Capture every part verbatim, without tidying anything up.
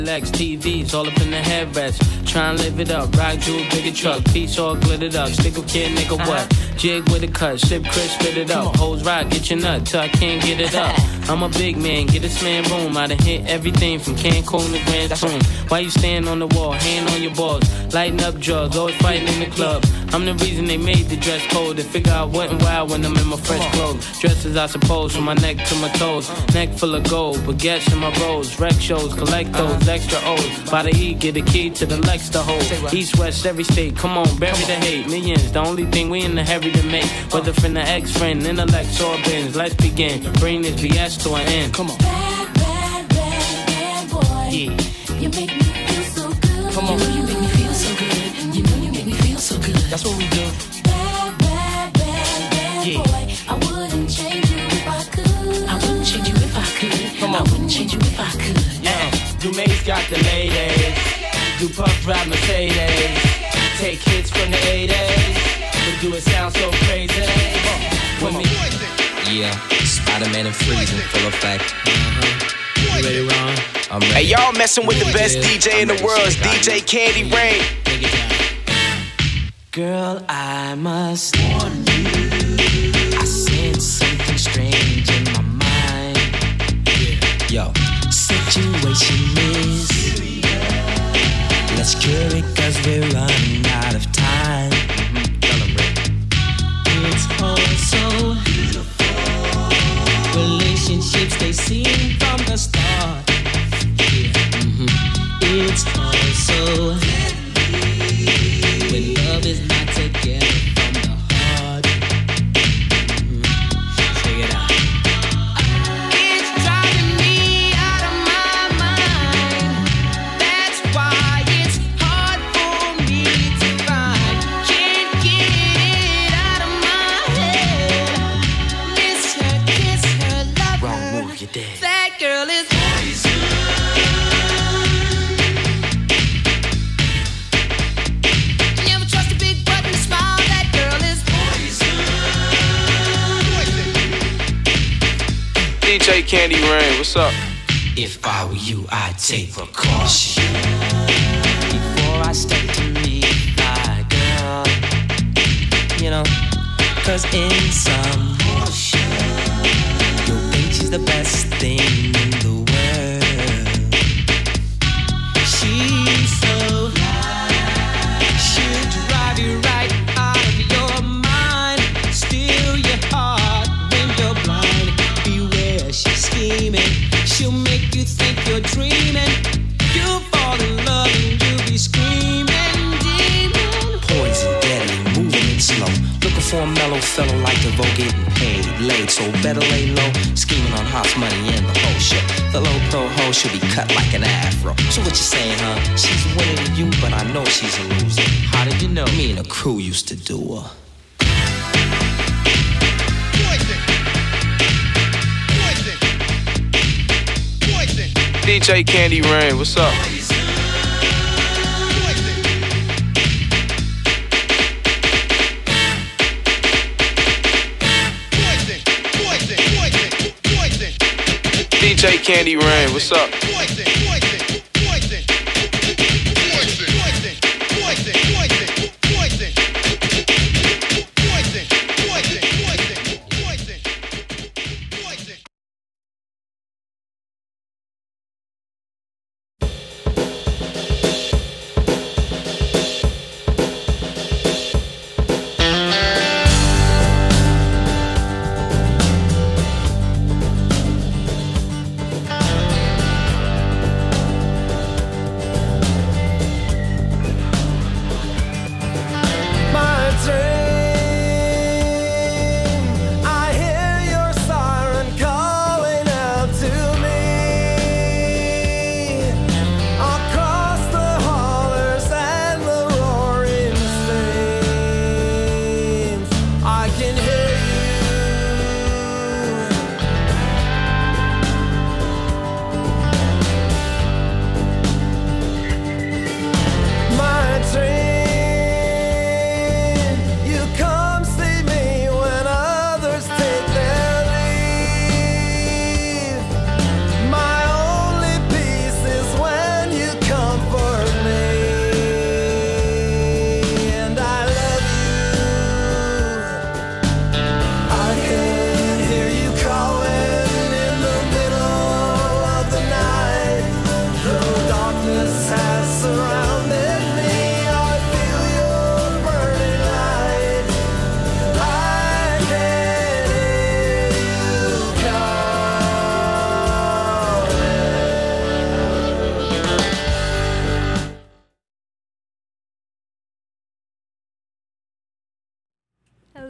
Lex T Vs all up in the headrest. Tryna live it up, rock jewel, bigger truck, piece all glittered up. Stickle kid, nigga, what? Jig with a cut, sip crisp, spit it up. Hoes rock, get your nut till I can't get it up. I'm a big man, get this man room. I done hit everything from Cancun to Grand Tune. Why you stand on the wall, hand on your balls, lighting up drugs, always fighting in the club. I'm the reason they made the dress code. They figure out what and why when I'm in my fresh clothes. Dressed I suppose, from my neck to my toes. Neck full of gold, baguettes in my rolls. Rec shows, collect those extra O's. By the E, get a key to the Lex to hold. East, west, every state, come on, bury the hate. Millions, the only thing we in the hurry to make. Whether from the ex-friend, intellect, or bins. Let's begin, bring this B S to an end. Come on. Bad, bad, bad, bad boy. Yeah. You make me feel so good. Come on. You know you make me feel so good. You know you make me feel so good. That's what we do. Bad, bad, bad, bad yeah. boy. I wouldn't change you if I could. I wouldn't change you if I could. Come on. I wouldn't change you if I could. Yeah. Dumae's got the ladies. Do puff ride Mercedes. Take hits from the eighties. But do it sound so crazy. With me. Yeah, Spider-Man and Freeze in full effect. Uh-huh. You ready, Ron? I'm ready. Hey, y'all messing with the best D J in the world. It's D J Candy Rain. Girl, I must warn you. I sense something strange in my mind. Yo, Situation is let's cure it cause we're running out of time. mm-hmm. Tell 'em, Rick. It's all so beautiful. Relationships they seem from the start. Yeah. Mm-hmm. It's all so when love is not together from the heart. Mm-hmm. Check it out. It's driving me out of my mind. That's why it's hard for me to find. Can't get it out of my head. Miss her, kiss her, love her. Wrong move, you're dead. That girl is poison. Never trust a big button smile. That girl is poison. D J Candy Rain, what's up? if I were you, I'd take precaution before I step to meet my girl. You know, cause in some you'll think she's the best thing in the world. She's so she'll drive you right out of your mind, steal your heart when you're blind. Beware, she's scheming. She'll make you think you're dreaming. You'll fall in love and you'll be screaming, demon. Poison, deadly, moving it slow. Looking for a mellow fella like DeVoe, getting paid, laid. So better lay low, scheming on house money and the whole shit. The low pro hoe should be cut like an afro. So what you saying, huh? She's winning to you, but I know she's a loser. How did you know? Me and the crew used to do her. D J Candy Rain, what's up? D J Candy Rain, what's up?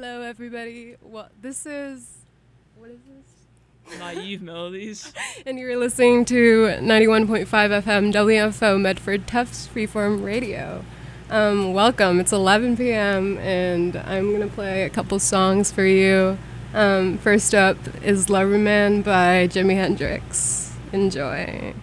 Hello, everybody. Well, this is, what is this? Naive Melodies. And you're listening to ninety-one point five F M W F O Medford Tufts Freeform Radio. Um, welcome. It's eleven p.m. and I'm going to play a couple songs for you. Um, first up is Loverman by Jimi Hendrix. Enjoy.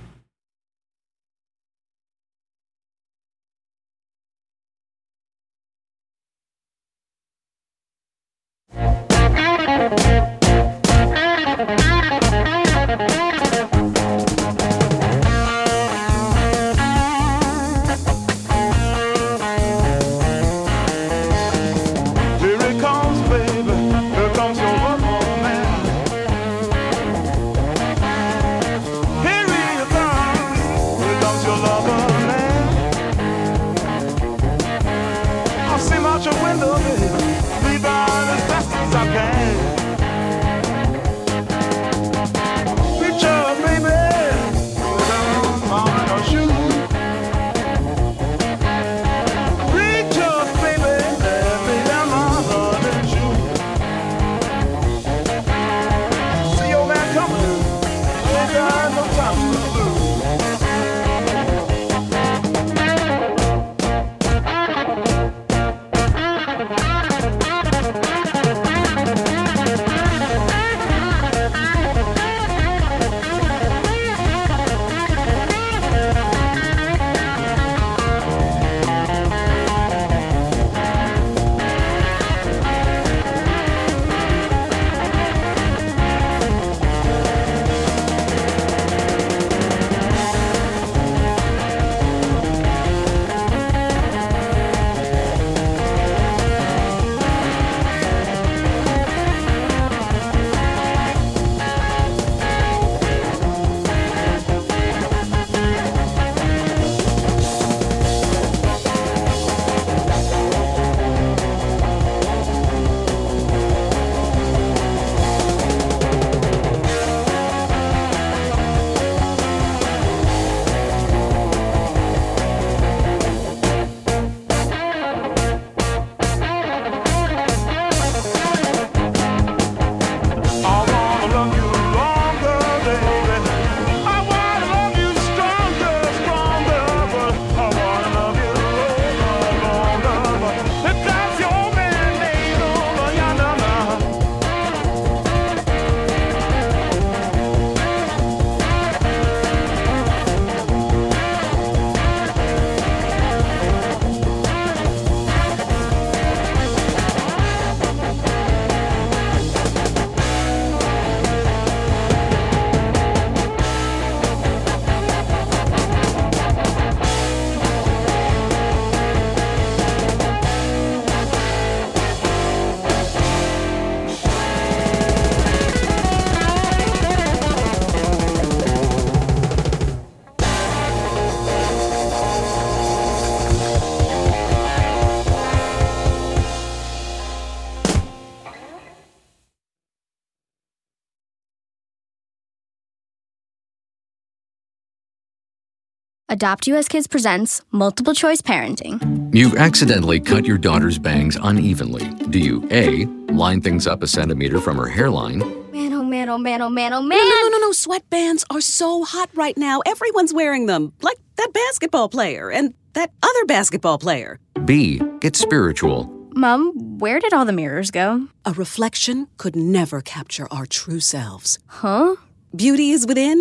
Adopt U S Kids presents Multiple Choice Parenting. You've accidentally cut your daughter's bangs unevenly. Do you A, line things up a centimeter from her hairline? Man, oh man, oh man, oh man, oh man! No, no, no, no, no. Sweatbands are so hot right now. Everyone's wearing them. Like that basketball player and that other basketball player. B, get spiritual. Mom, where did all the mirrors go? A reflection could never capture our true selves. Huh? Beauty is within.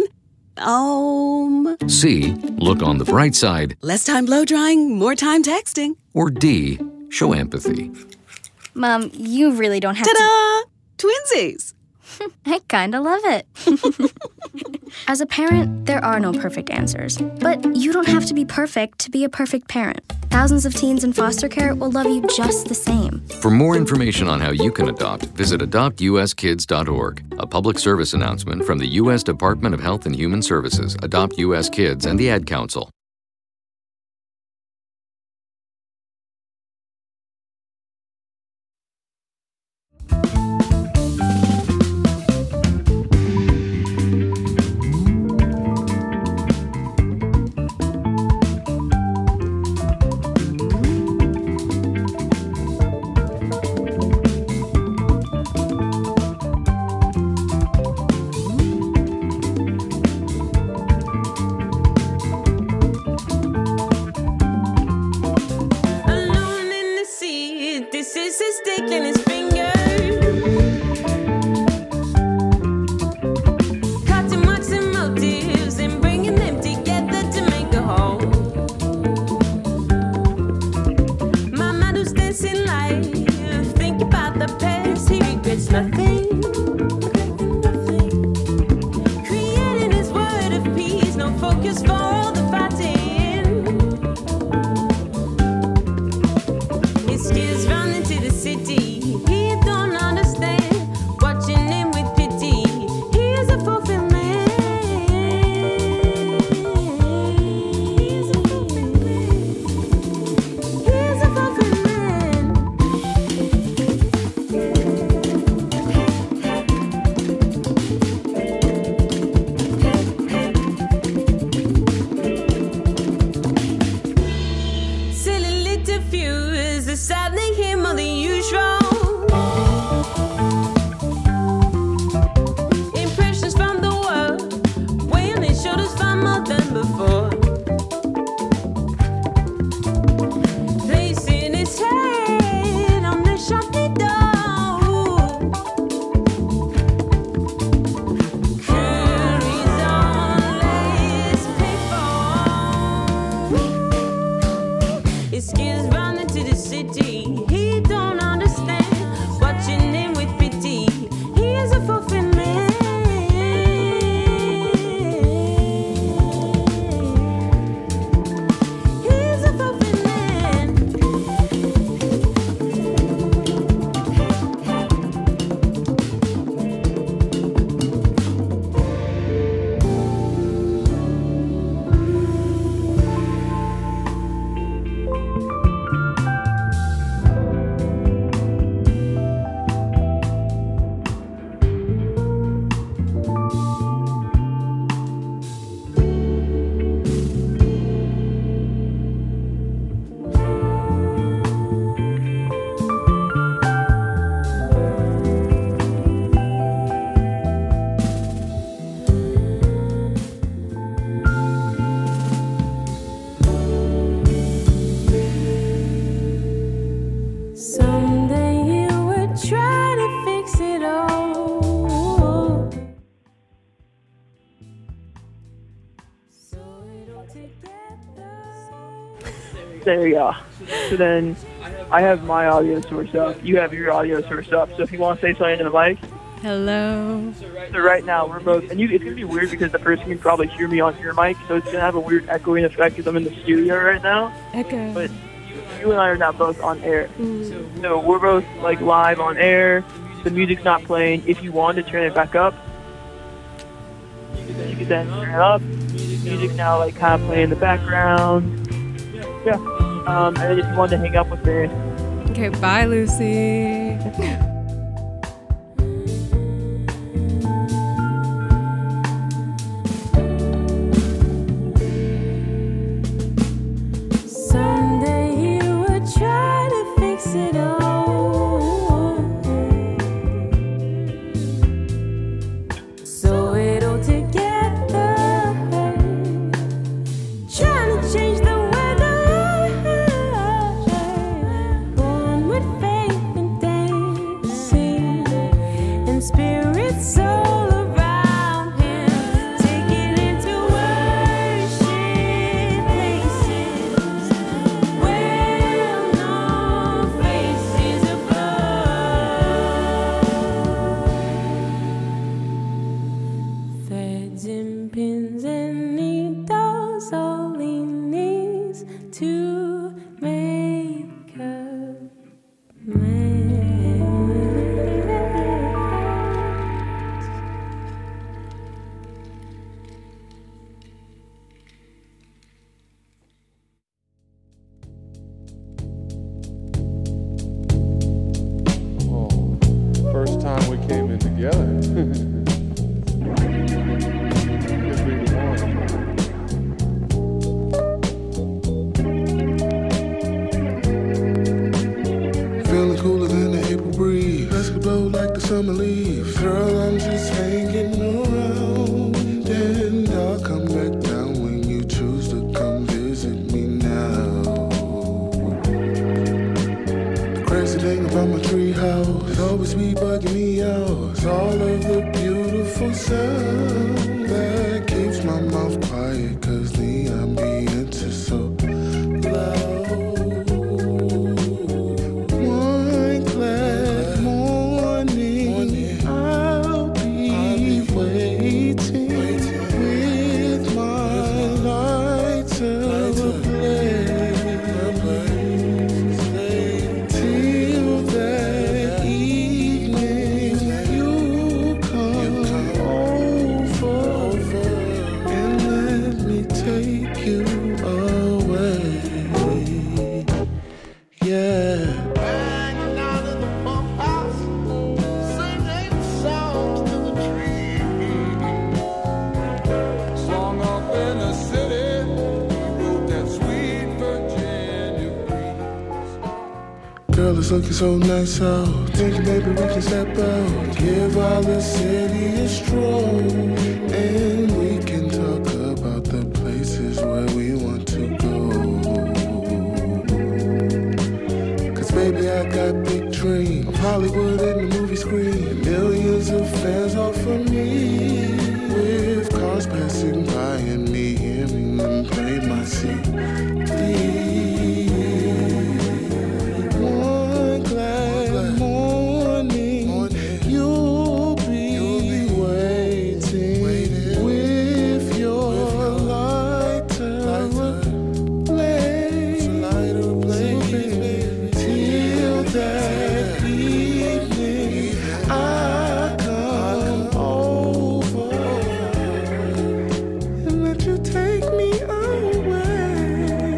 Um. C, look on the bright side. Less time blow drying, more time texting. Or D, show empathy. Mom, you really don't have Ta-da! to... Twinsies! I kinda love it. As a parent, there are no perfect answers. But you don't have to be perfect to be a perfect parent. Thousands of teens in foster care will love you just the same. For more information on how you can adopt, visit adopt u s kids dot org. A public service announcement from the U S Department of Health and Human Services, Adopt U S Kids, and the Ad Council. There you go. So then I have my audio source up. You have your audio source up. So if you want to say something into the mic. Hello. So right now we're both, and you, it's going to be weird because the person can probably hear me on your mic, so it's going to have a weird echoing effect because I'm in the studio right now. Echo. But you and I are now both on air. Mm. So we're both like live on air. The music's not playing. If you want to turn it back up, you can then turn it up. Music's now like kind of playing in the background. Yeah. Um, and then if you want to hang up with me. Okay, bye, Lucy. Someday you would try to fix it all, so it all together, trying to change the weather, born with faith and dancing, and spirits all around him, taking into worship places, well-known faces above. Threads and pins and needles, all he needs to make a man. Oh, first time we came in together. Guess we the one. Feeling cooler than the April breeze. Let's go blow like the summer leaves. Girl, I'm just hanging around. And I'll come back down when you choose to come visit me now. The crazy thing about my treehouse, it always be bugging me out. It's all of the beautiful sound that keeps my mouth quiet, cause the ambience is so loud. One glad morning, I'll be waiting with my lighter ablaze. Till that evening, you come over and let me take you away. Yeah. Hanging out in the pump house, singing songs to the trees. Long up in the city, wrote that sweet Virginia breeze. Girl, it's looking so nice out. Thinking maybe we can step out, give all the city a stroll, and we can talk about the places where we want to go. Cause baby, I got big dreams of Hollywood and the movie screen, millions of fans all for me, with cars passing by and me hearing them play my C D. One glad morning, you'll be waiting with your lighter ablaze. Till that evening, I come over and let you take me away.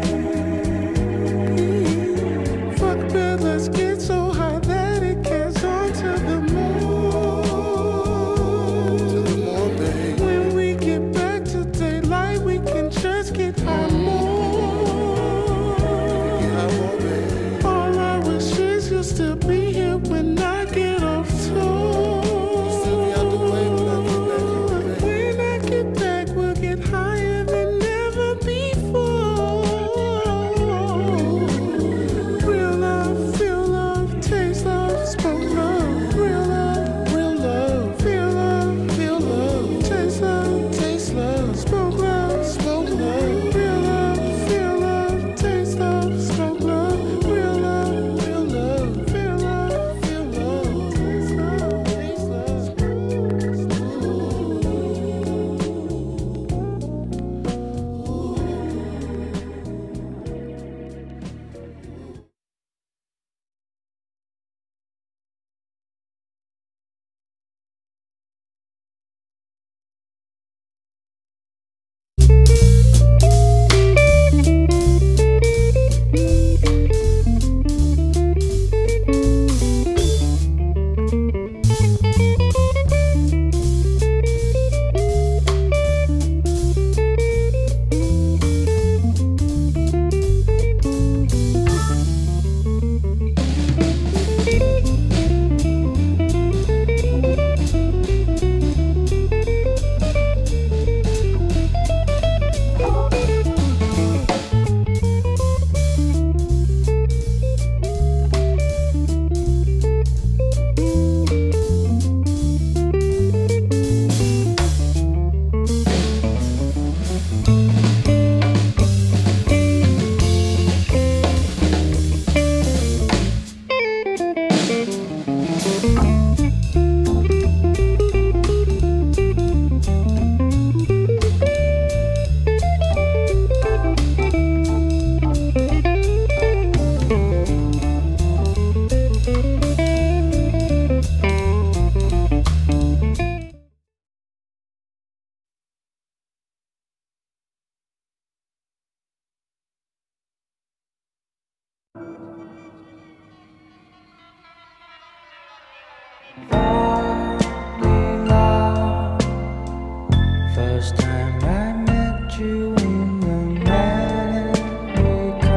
First time I met you in America,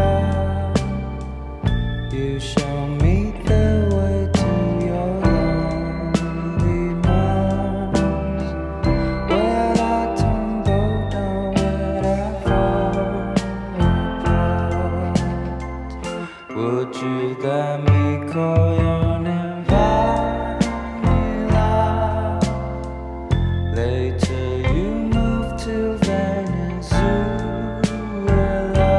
you showed me the way to your lonely arms. Where I tumbled down, where I fall apart. Would you let me call your name Vanilla? Later you moved to Venezuela,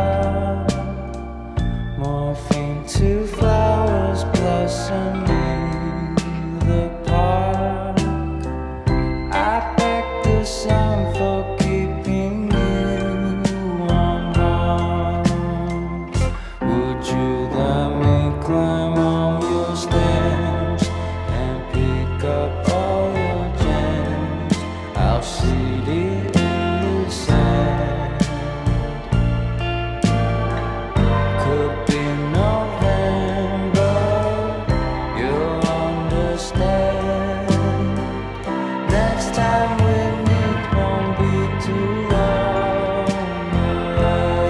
morphing to flowers blossoming the park. I beg the sun for keeping you unharmed. Would you let me climb on your stems and pick up all your gems? I'll seed it in the sand. Could be November, you'll understand. Next time we meet won't be too long away.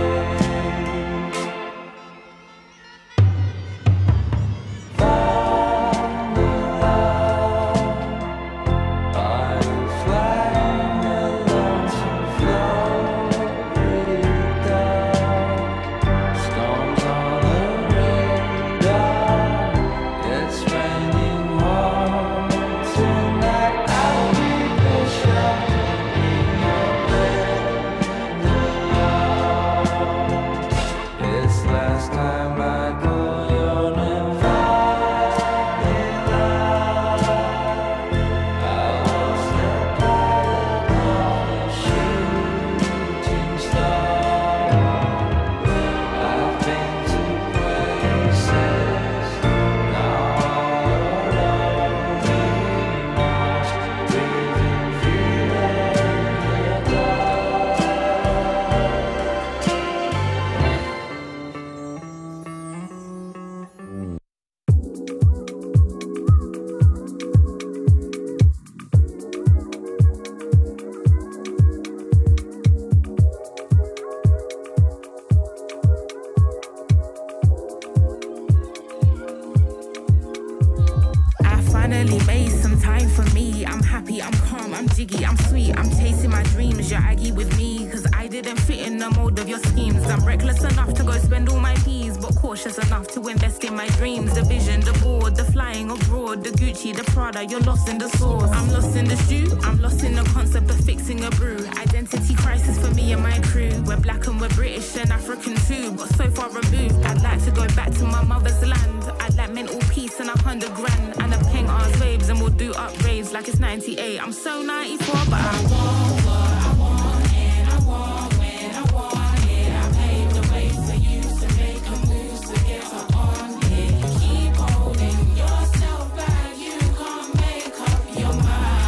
Vanilla, are you flying alone to Florida? Storms on the radar, it's raining hard tonight. I'll be the shelter in your bed alone. It's last time I call your name Vanilla. I was the pilot of the shooting star. I've been to places, now all your lonely marks, breathing free in the dark. I finally made some time for me. I'm happy, I'm calm, I'm jiggy, I'm sweet. I'm chasing my dreams, you're aggy with me. Cause I didn't fit in the mold of your schemes. I'm reckless enough to go spend all my peas, but cautious enough to invest in my dreams. The vision, the board, the flying abroad, the Gucci, the Prada, you're lost in the sauce. I'm lost in the stew, I'm lost in the concept of fixing a brew. Identity crisis for me and my crew. We're black and we're British and African too, but so far removed. I'd like to go back to my mother's land. I'd like mental peace and a hundred grand and a ping ours waves, and we'll do up raves like it's ninety-eight. I'm so ninety-four, but I want what I want and I want when I want it. I paved the way for you to make a move to get up on it. Keep holding yourself back, you can't make up your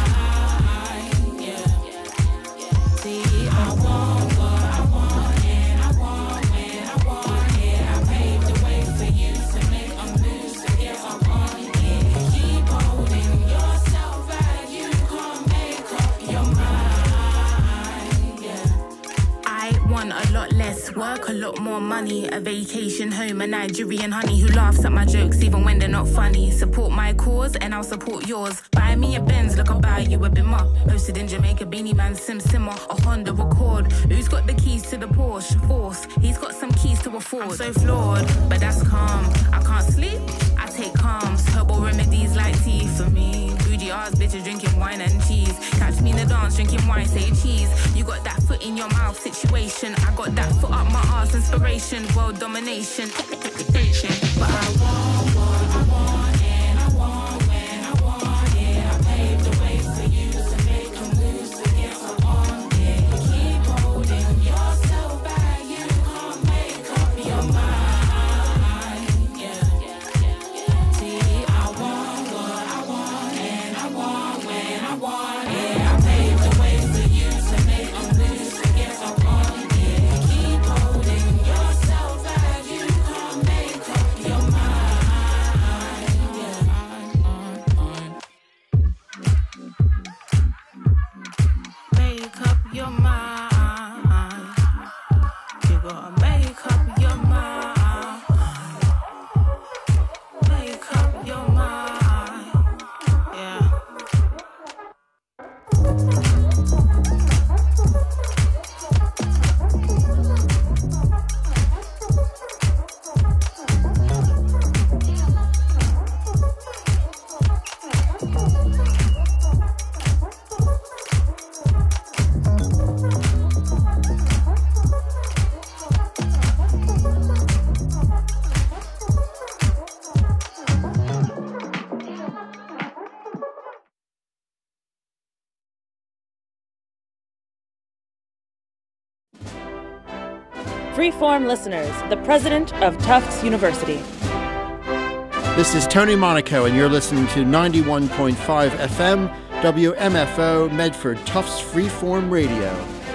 mind. Yeah. See, I want what I want and I want when I want it. I paved the way for you to make a move to get up on it. Keep holding yourself back, you can't make up your mind. Yeah. I want a lot less work, a lot more money, a vacation home, a Nigerian honey who laughs at my jokes even when they're not funny. Support my cause and I'll support yours. Buy me a Benz, look, I'll buy you a Bimmer. Posted in Jamaica, Beanie Man, Sim Simmer, a Honda Accord. Who's got the keys to the Porsche? Force. He's got some keys to afford. I'm so flawed, but that's calm. I can't sleep, I take calms. Herbal remedies like tea for me. Bougie ass bitches drinking wine and cheese. Catch me in the dance drinking wine, say cheese. You got that foot in your mouth situation. I got that foot up my ass inspiration. World domination. But I want what I want and I want when I want it. I paved the way for you to make a move to get up on it. Keep holding yourself back, you can't make up your mind. Yeah. See, I want what I want and I want when I want it. I paved the way for you to make a move to get up on it. Keep holding yourself back, you can't make up your mind. Make up your mind. Make up your mind. Yeah. Freeform listeners, the president of Tufts University. This is Tony Monaco, and you're listening to ninety-one point five F M, W M F O, Medford Tufts Freeform Radio.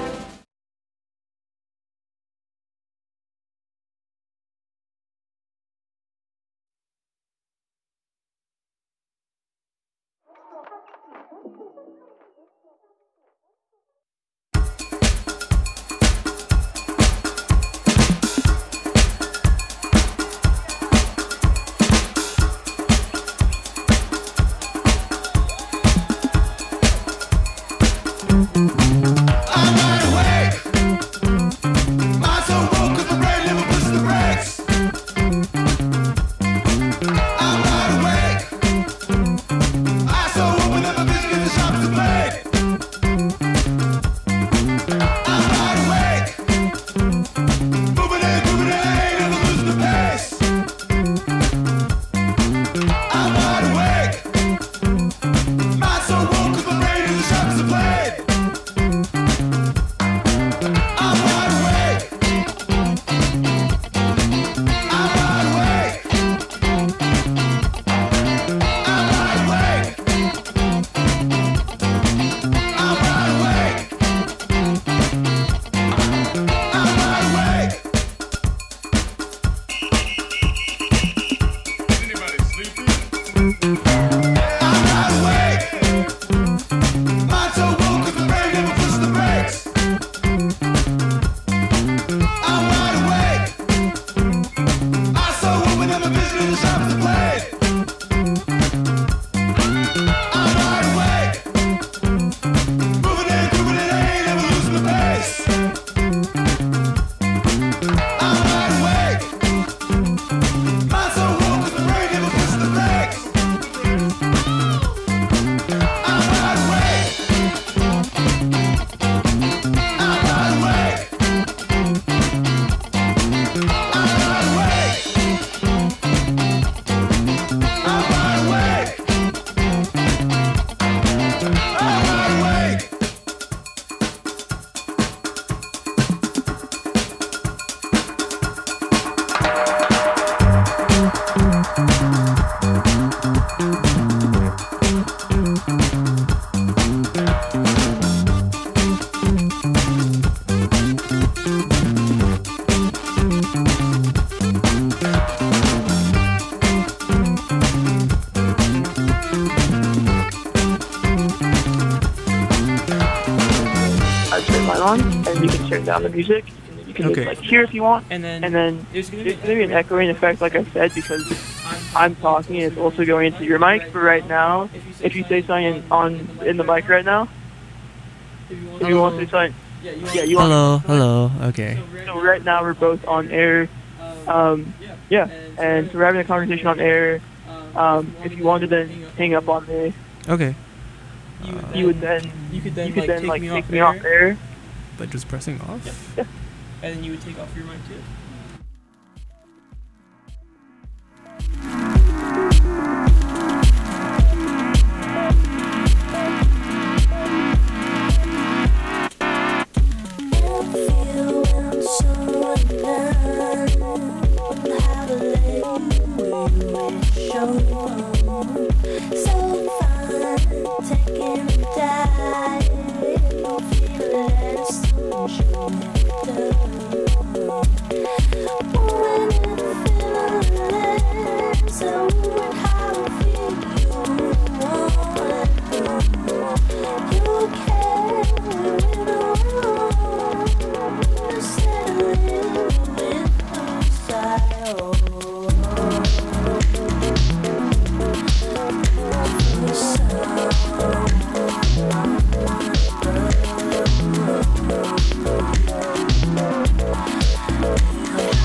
And you can turn down the music. You can Okay. just, like hear if you want, And then and then there's gonna there's be- going to be an echoing effect, like I said, because I'm talking and it's also going into your mic. But right now, if you say something on in the mic right now, if you want to say something, yeah, you want. Hello, hello. Okay. So right now we're both on air. Um, yeah, and so we're having a conversation on air. Um, if you wanted to then hang up on me, Okay. you would then You could then, you could like, then take like me take off me air. off air. By just pressing off? Yeah. And then you would take off your mic too? Taking a dive, feel it, so show me the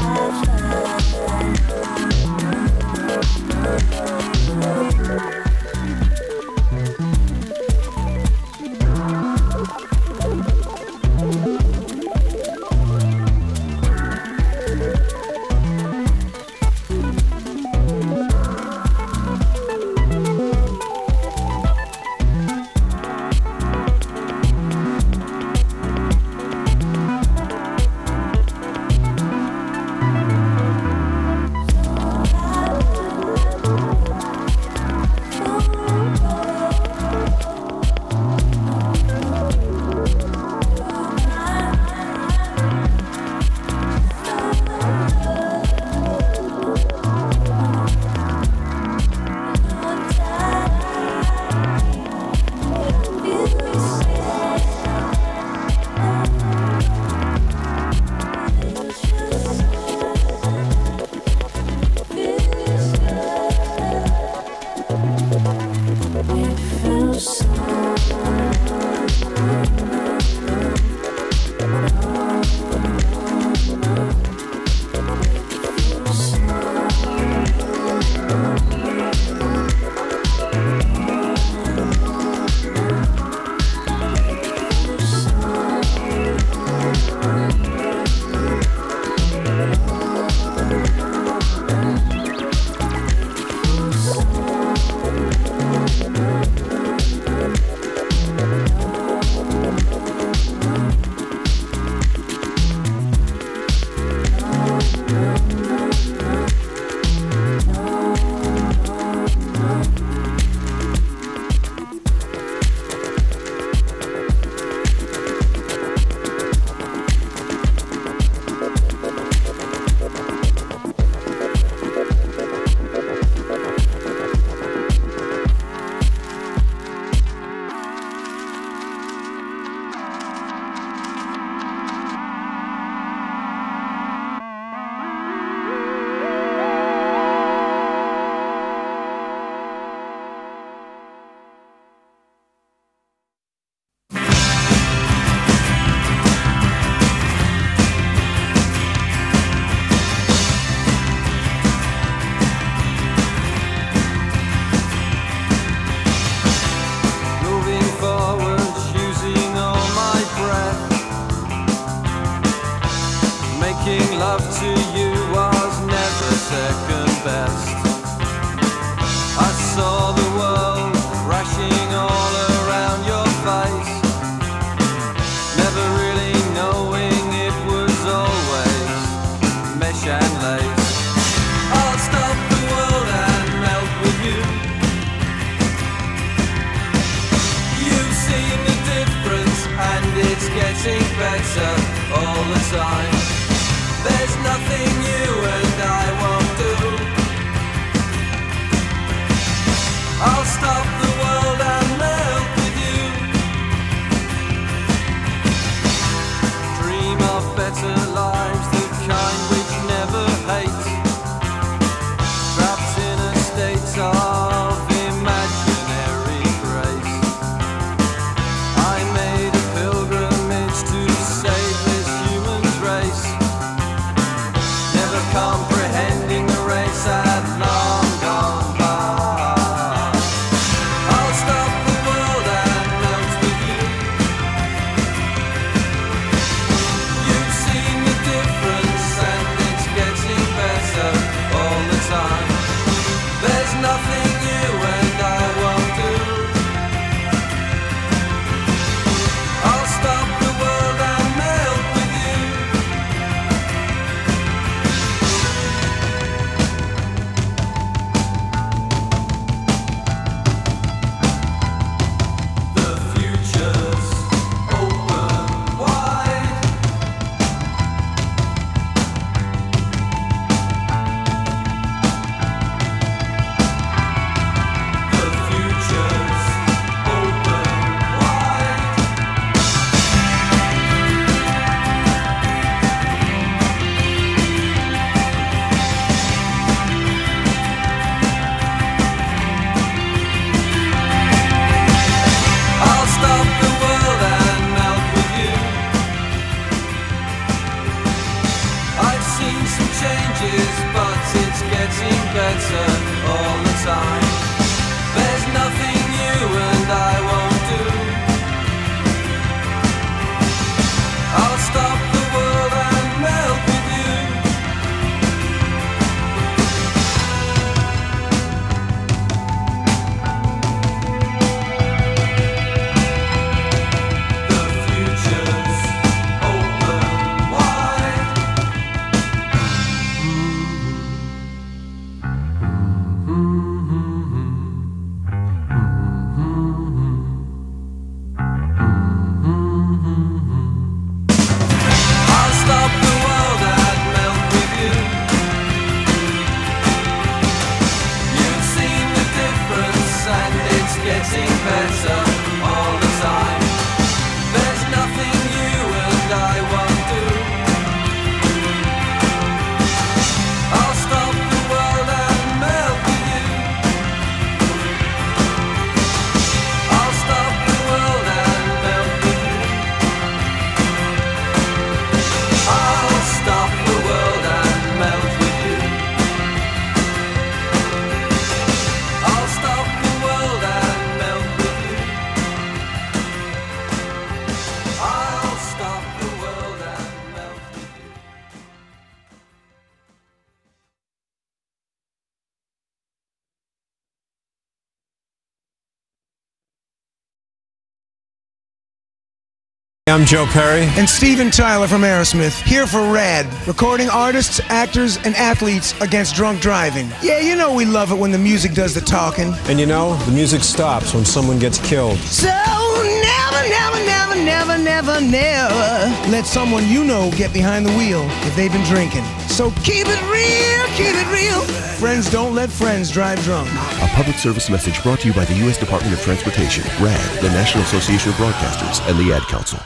Never I'm Joe Perry. And Steven Tyler from Aerosmith, here for RAD, recording artists, actors, and athletes against drunk driving. Yeah, you know we love it when the music does the talking. And you know, the music stops when someone gets killed. So never, never, never, never, never, never let someone you know get behind the wheel if they've been drinking. So keep it real, keep it real. Friends don't let friends drive drunk. A public service message brought to you by the U S Department of Transportation, RAD, the National Association of Broadcasters, and the Ad Council.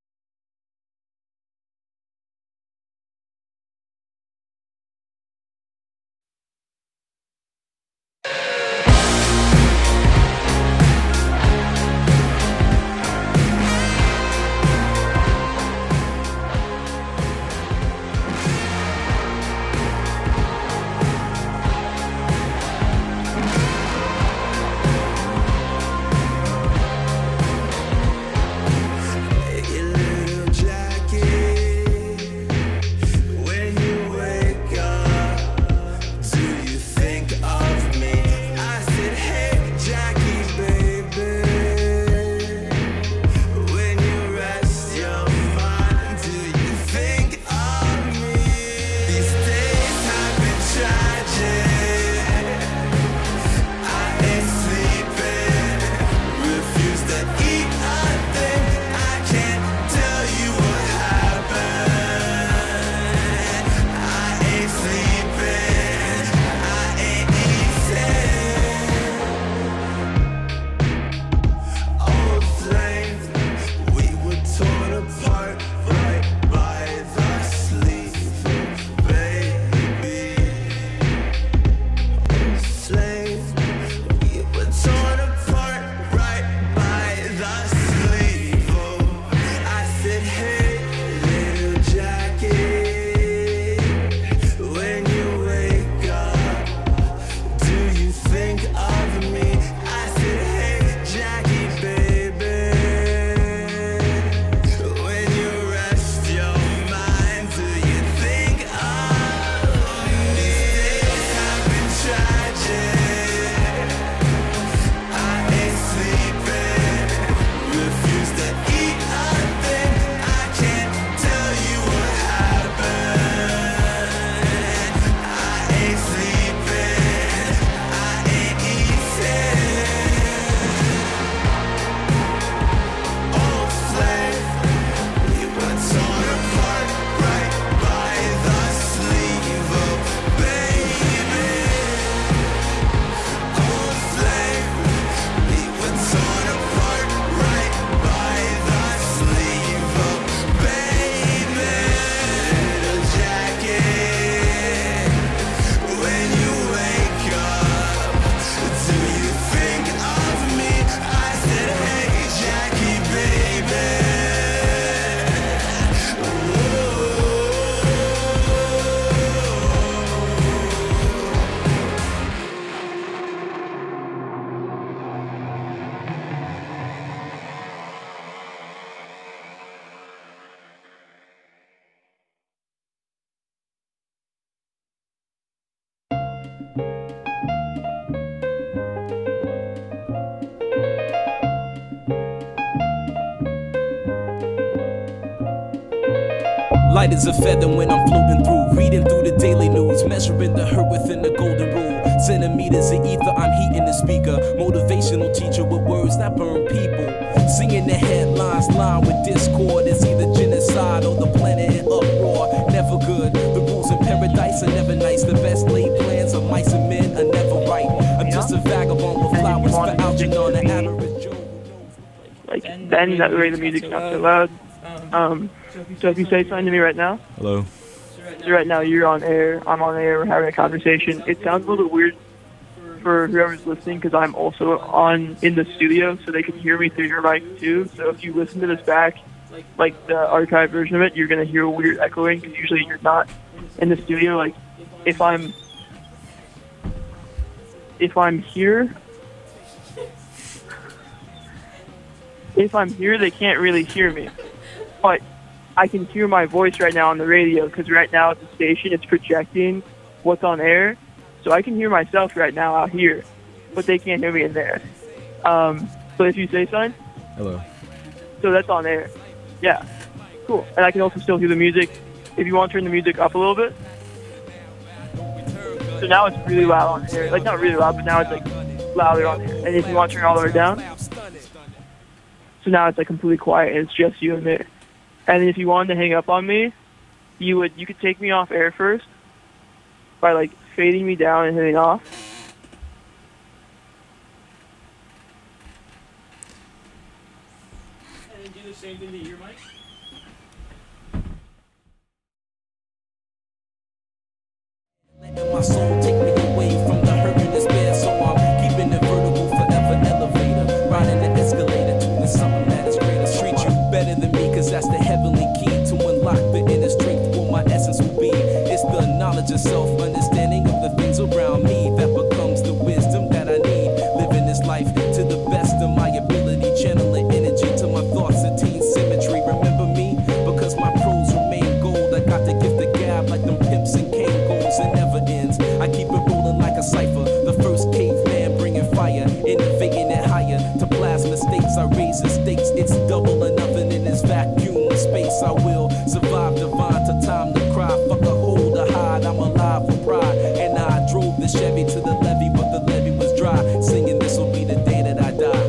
Light as a feather when I'm floating through, reading through the daily news, measuring the hurt within the golden rule. Centimeters of ether, I'm heating the speaker. Motivational teacher with words that burn people. Singing the headlines, line with discord. It's either genocide or the planet in uproar. Never good. The rules in paradise are never nice. The best laid plans of mice and men are never right. I'm just a vagabond with flowers for Algernon, the average Joe. Like, then that way the music's not so loud. Um, so if you say something to me right now. Hello. So right now you're on air, I'm on air, we're having a conversation. It sounds a little weird for whoever's listening because I'm also on in the studio, so they can hear me through your mic too. So if you listen to this back, like the archive version of it, you're going to hear weird echoing because usually you're not in the studio. Like if I'm if I'm here, if I'm here, they can't really hear me. But I can hear my voice right now on the radio because right now at the station it's projecting what's on air. So I can hear myself right now out here, but they can't hear me in there. Um, but if you say something, hello. So that's on air. Yeah. Cool. And I can also still hear the music if you want to turn the music up a little bit. So now it's really loud on here. Like, not really loud, but now it's like louder on here. And if you want to turn it all the way down, so now it's like completely quiet and it's just you and me. And if you wanted to hang up on me, you would you could take me off air first by like fading me down and hitting off. And then do the same thing to your mic. Letting my soul take me away from the hurt and despair, so I'm keeping it vertical, forever elevator, riding the escalator to something that is greater. Treat you better than me, cause that's the heavenly key to unlock the inner strength, what my essence will be. It's the knowledge of self, understanding of the things around me that becomes the wisdom that I need. Living this life to the best of my ability, channeling energy to my thoughts, attain symmetry. Remember me, because my pros remain gold. I got the gift of gab like them pimps and cane goals. It never ends. I keep it rolling like a cipher. The first caveman bringing fire, innovating it higher to plasma states. I raise the stakes. It's double or nothing in this vacuum space. I will survive divine to time to cry. Fuck a hold or hide. I'm alive for pride. And I drove the Chevy to the levee, but the levee was dry. Singing, this will be the day that I die.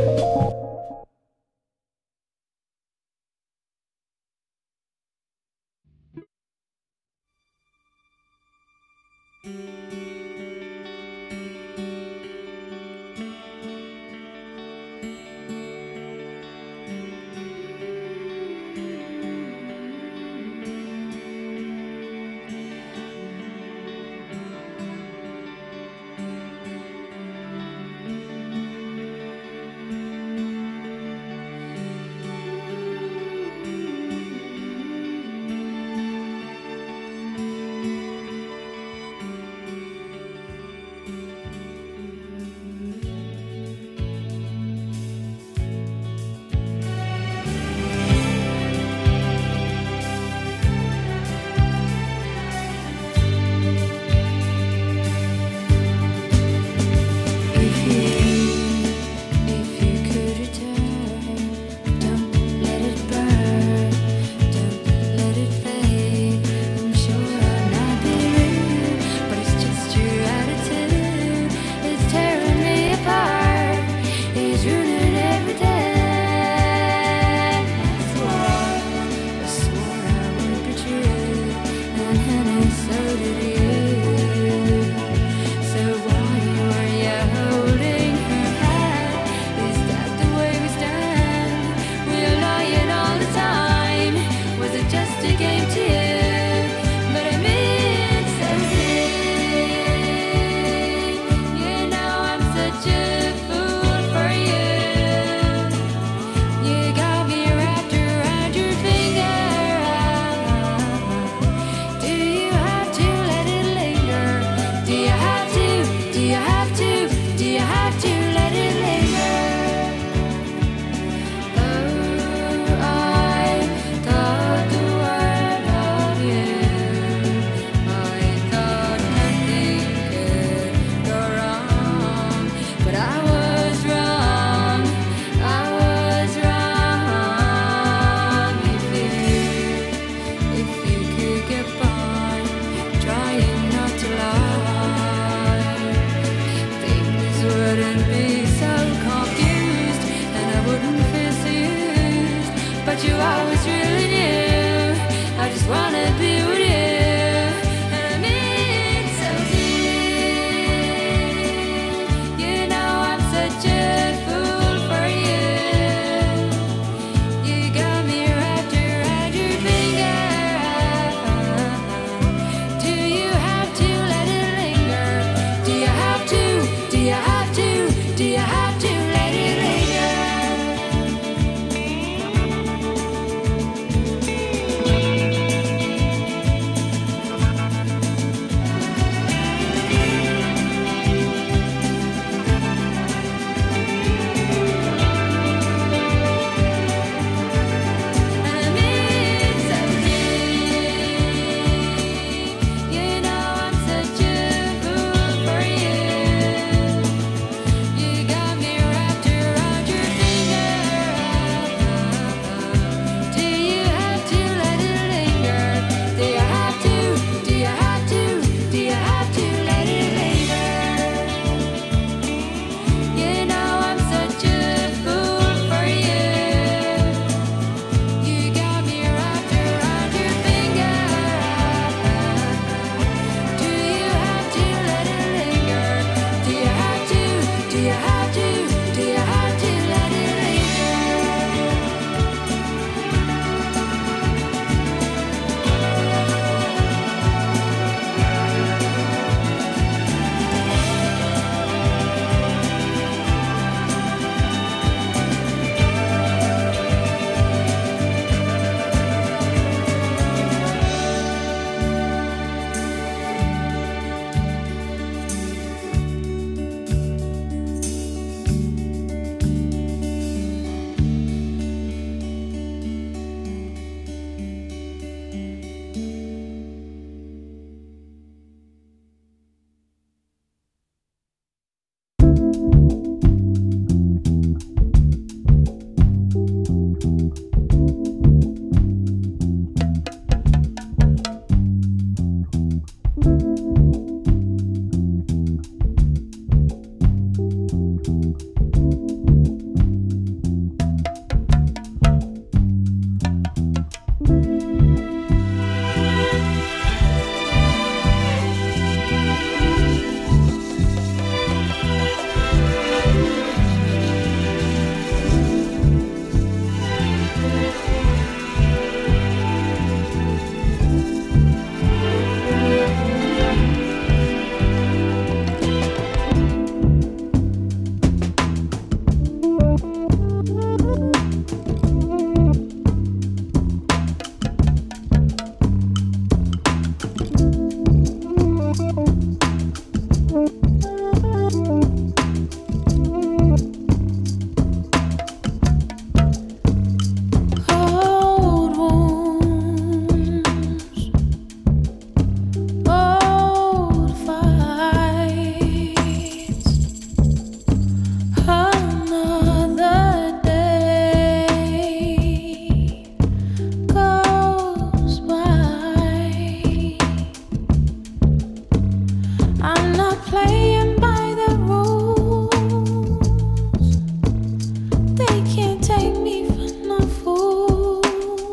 Old wounds, old fights. Another day goes by. I'm not playing by the rules. They can't take me for no fool.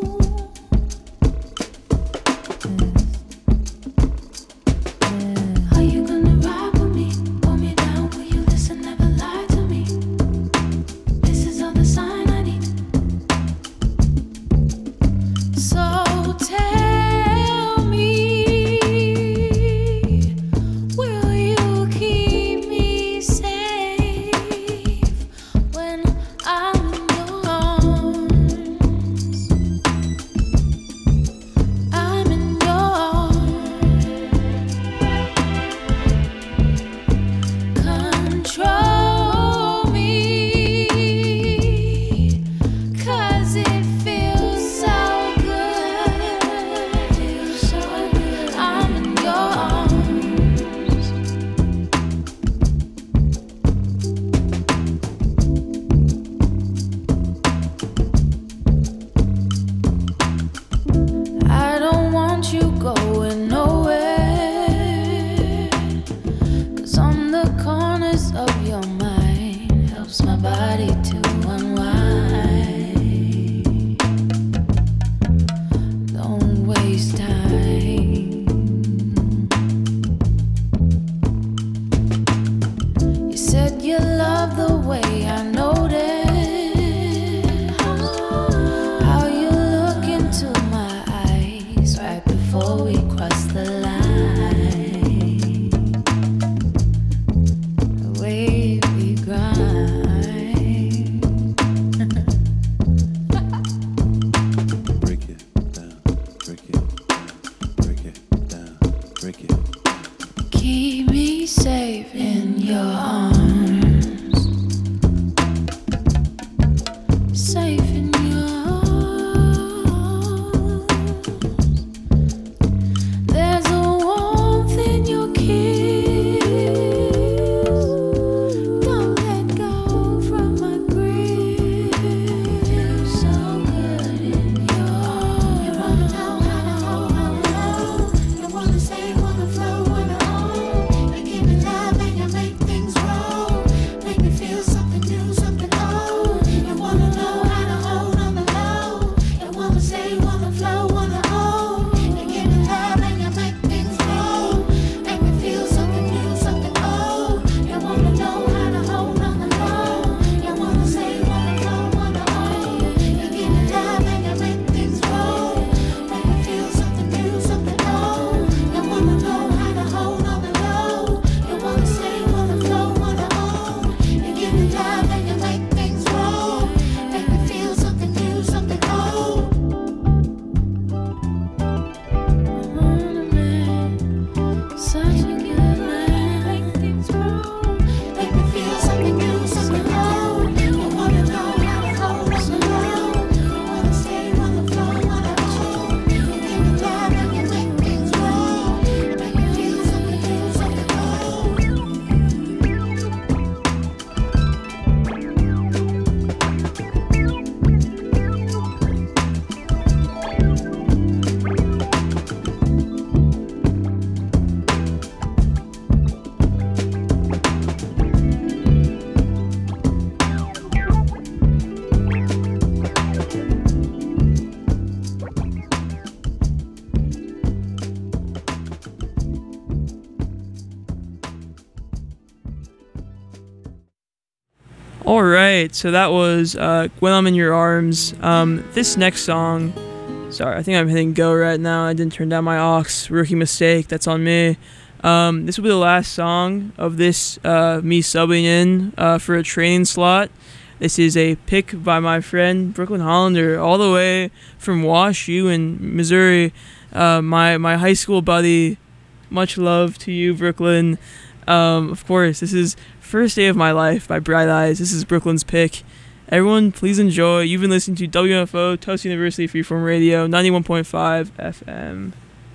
Are you gonna ride with me? Pull me down, will you listen? Never lie to me. This is all the sign I need. So tell me, will you keep me safe when I'm in your arms? I'm in your arms. Control me, 'cause it feels so good. Feels so good. I'm in your arms. I don't want you going nowhere, 'cause on the corners of your mind helps my body to unwind. Don't waste time. You said you love the way I noticed how you look into my eyes right before we cross the line. The way we grind. Break it down, break it down, break it down, break it. Keep me safe in your arms. Safe in your arms. There's a warmth in your kiss. Don't let go from my grip. Feels so good in your arms. You wanna know how to hold on low. You wanna stay, wanna flow, wanna own. You give me love and you make things roll. Make me feel something new, something old. You wanna know how to hold on the low. You wanna stay, wanna flow, wanna own. You give me love and you make things roll. Make me feel something new, something old. You wanna know how to hold on the low. You wanna stay, wanna flow, wanna own. You give me love and you make things roll. Make me feel something new, something old. You wanna know how to hold on the low. You wanna stay, wanna flow, wanna own. You give me love and you make things roll. Make me feel something new, something old. Such a good man. Make things roll. Make me feel something new, something old. You wanna know how to hold on the low. You wanna stay, wanna flow, wanna own. You give me love and you make things roll. Make me feel something new, something old. All right, so that was uh, When I'm in Your Arms. Um, this next song, sorry, I think I'm hitting go right now. I didn't turn down my aux. Rookie mistake. That's on me. Um, this will be the last song of this uh, me subbing in uh, for a training slot. This is a pick by my friend Brooklyn Hollander, all the way from Wash U in Missouri. Uh, my my high school buddy Much love to you, Brooklyn. Um, of course, this is First Day of My Life by Bright Eyes. This is Brooklyn's pick. Everyone, please enjoy. You've been listening to W F O, Tufts University Freeform Radio, ninety-one point five F M.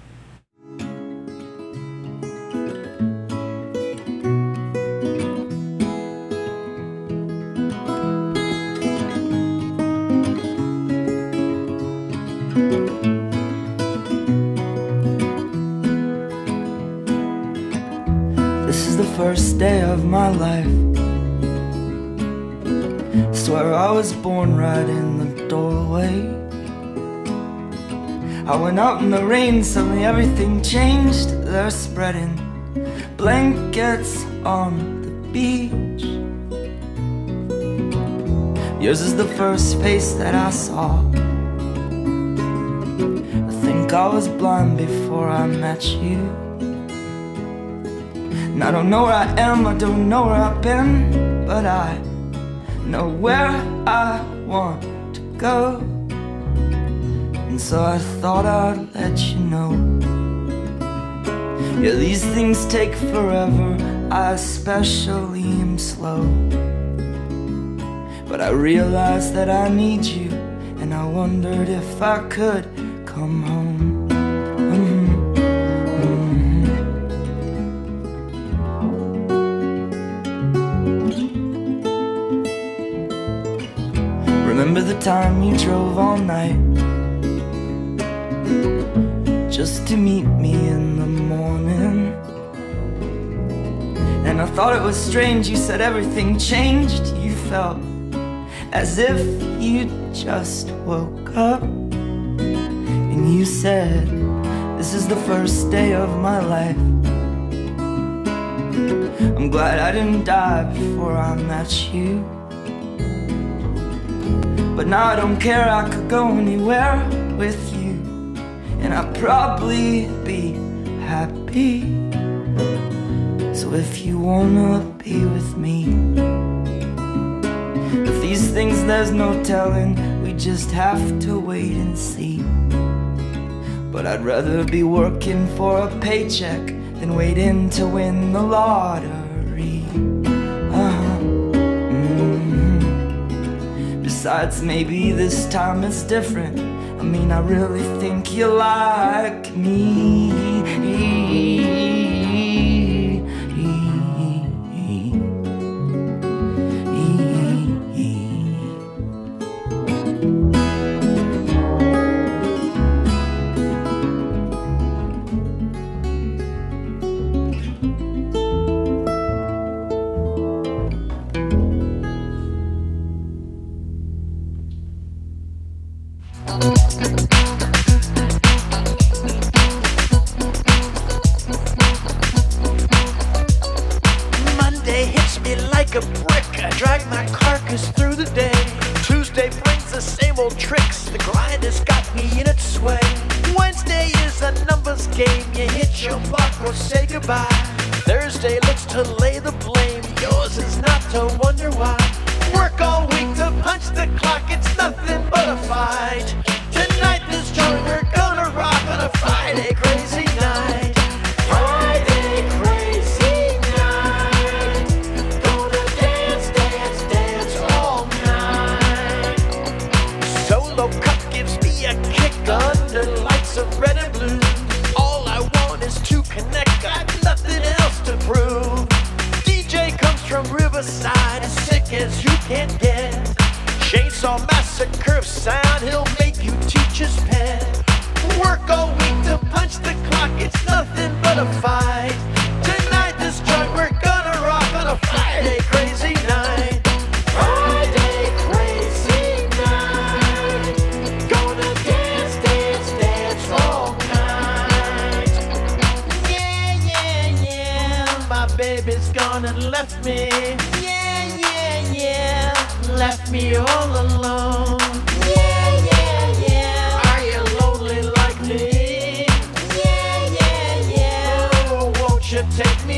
This is the first day of my life. Swear I was born right in the doorway. I went out in the rain, suddenly everything changed. They're spreading blankets on the beach. Yours is the first face that I saw. I think I was blind before I met you. And I don't know where I am, I don't know where I've been, but I know where I want to go. And so I thought I'd let you know. Yeah, these things take forever, I especially am slow. But I realized that I need you, and I wondered if I could come home. Mm-hmm. Remember the time you drove all night just to meet me in the morning? And I thought it was strange, you said everything changed. You felt as if you just woke up. And you said, this is the first day of my life. I'm glad I didn't die before I met you. But now I don't care, I could go anywhere with you, and I'd probably be happy. So if you wanna be with me, if these things there's no telling, we just have to wait and see. But I'd rather be working for a paycheck than waiting to win the lottery. Uh-huh. Besides, maybe this time it's different. I mean, I really think you like me. Monday hits me like a brick. I drag my carcass through the day. Tuesday brings the same old tricks. The grind has got me in its sway. Wednesday is a numbers game. You hit your mark or say goodbye. Thursday looks to lay the blame. Yours is not to wonder why. Work all week to punch the clock. It's nothing but a fight. Tonight this joint we're gonna rock on a Friday crazy night. Friday crazy night. Gonna dance, dance, dance all night. Solo cup gives me a kick under lights of red and blue. All I want is to connect, got nothing else to prove. D J comes from Riverside, as sick as you can get. Chainsaw Massacre sound, he'll make you teach his pet. Work all week to punch the clock, it's nothing but a fight. Tonight this joint we're gonna rock on a Friday crazy night. Friday crazy night. Gonna dance, dance, dance all night. Yeah, yeah, yeah, my baby's gone and left me. Yeah, yeah, yeah, left me all alone. Yeah, yeah, yeah, are you lonely like me? Yeah, yeah, yeah, oh, won't you take me